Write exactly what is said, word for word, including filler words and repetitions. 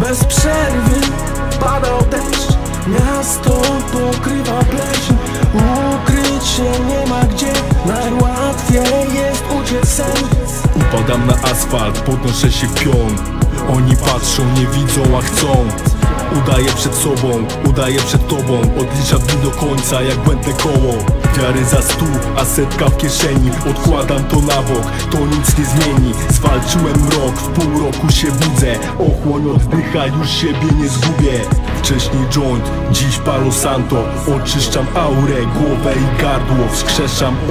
Bez przerwy padał deszcz, miasto pokrywa pleśń. Ukryć się nie ma gdzie, najłatwiej jest uciec sen. Upadam na asfalt, podnoszę się w pion. Oni patrzą, nie widzą, a chcą. Udaję przed sobą, udaję przed tobą. Odliczam dni do końca jak błędne koło. Wiary za stół, a setka w kieszeni. Odkładam to na bok, to nic nie zmieni. Zwalczyłem mrok, w pół roku się budzę. Ochłoń, oddycha, już siebie nie zgubię. Wcześniej joint, dziś Palo Santo. Oczyszczam aurę, głowę i gardło. Wskrzeszam